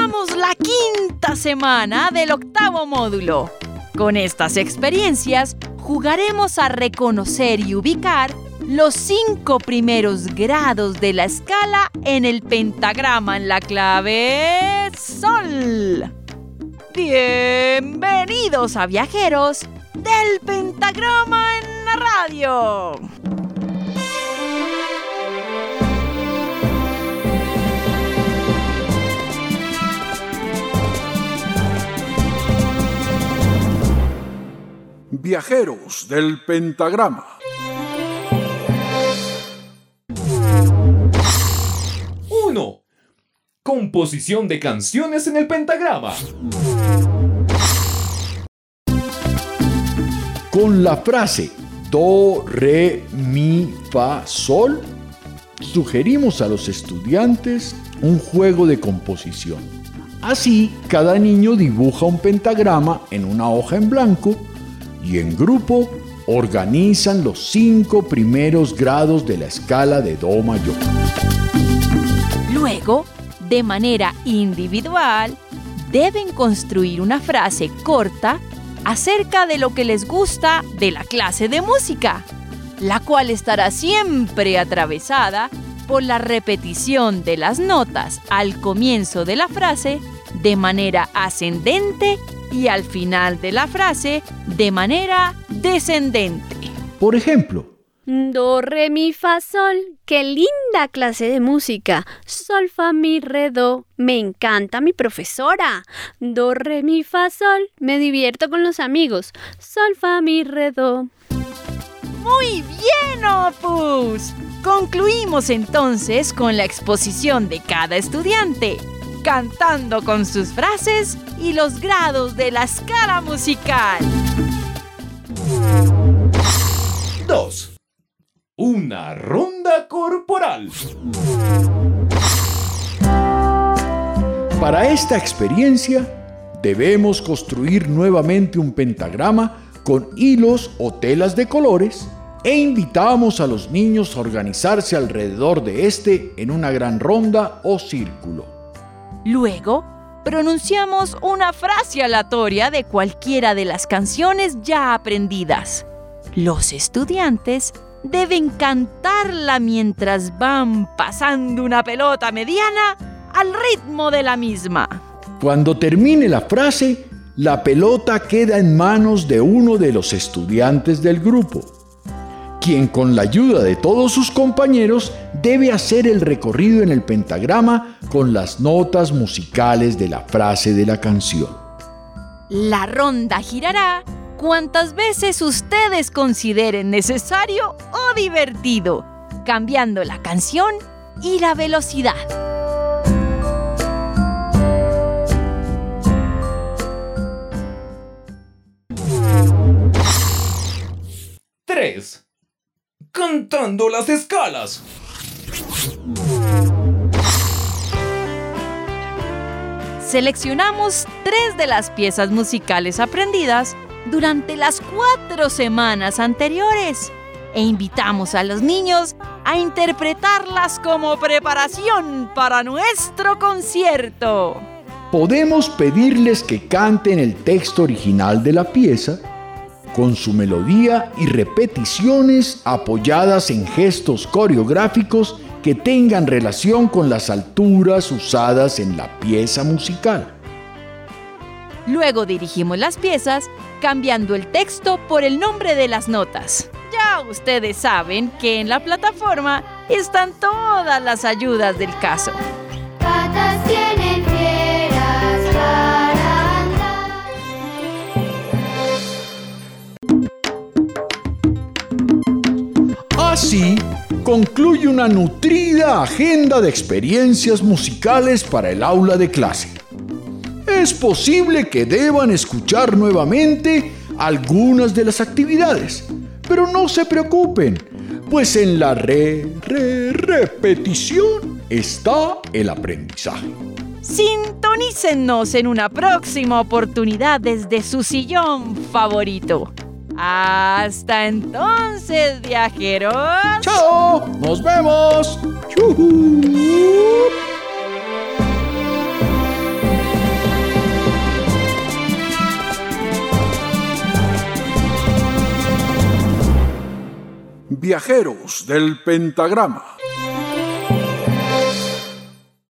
Comenzamos la quinta semana del octavo módulo. Con estas experiencias jugaremos a reconocer y ubicar los 5 primeros grados de la escala en el pentagrama en la clave Sol. Bienvenidos a Viajeros del Pentagrama en la Radio. Viajeros del Pentagrama. Composición de canciones en el pentagrama. Con la frase do, re, mi, fa, sol, sugerimos a los estudiantes un juego de composición. Así, cada niño dibuja un pentagrama en una hoja en blanco y en grupo organizan los 5 primeros grados de la escala de do mayor. Luego, de manera individual, deben construir una frase corta acerca de lo que les gusta de la clase de música, la cual estará siempre atravesada por la repetición de las notas al comienzo de la frase de manera ascendente y al final de la frase de manera descendente. Por ejemplo, do, re, mi, fa, sol. ¡Qué linda clase de música! Sol, fa, mi, re, do. Me encanta mi profesora. Do, re, mi, fa, sol. Me divierto con los amigos. Sol, fa, mi, re, do. ¡Muy bien, Opus! Concluimos entonces con la exposición de cada estudiante, cantando con sus frases y los grados de la escala musical. 2. Una ronda corporal. Para esta experiencia, debemos construir nuevamente un pentagrama con hilos o telas de colores e invitamos a los niños a organizarse alrededor de este en una gran ronda o círculo. Luego, pronunciamos una frase aleatoria de cualquiera de las canciones ya aprendidas. Los estudiantes deben cantarla mientras van pasando una pelota mediana al ritmo de la misma. Cuando termine la frase, la pelota queda en manos de uno de los estudiantes del grupo, quien con la ayuda de todos sus compañeros debe hacer el recorrido en el pentagrama con las notas musicales de la frase de la canción. La ronda girará cuantas veces ustedes consideren necesario o divertido, cambiando la canción y la velocidad. Tres. Cantando las escalas. Seleccionamos 3 de las piezas musicales aprendidas durante las 4 semanas anteriores e invitamos a los niños a interpretarlas como preparación para nuestro concierto. Podemos pedirles que canten el texto original de la pieza con su melodía y repeticiones apoyadas en gestos coreográficos que tengan relación con las alturas usadas en la pieza musical. Luego dirigimos las piezas cambiando el texto por el nombre de las notas. Ya ustedes saben que en la plataforma están todas las ayudas del caso. Patas tienen fieras para andar. Así concluye una nutrida agenda de experiencias musicales para el aula de clase. Es posible que deban escuchar nuevamente algunas de las actividades, pero no se preocupen, pues en la repetición está el aprendizaje. Sintonícennos en una próxima oportunidad desde su sillón favorito. Hasta entonces, viajeros. ¡Chao! ¡Nos vemos! ¡Yujú! Viajeros del pentagrama.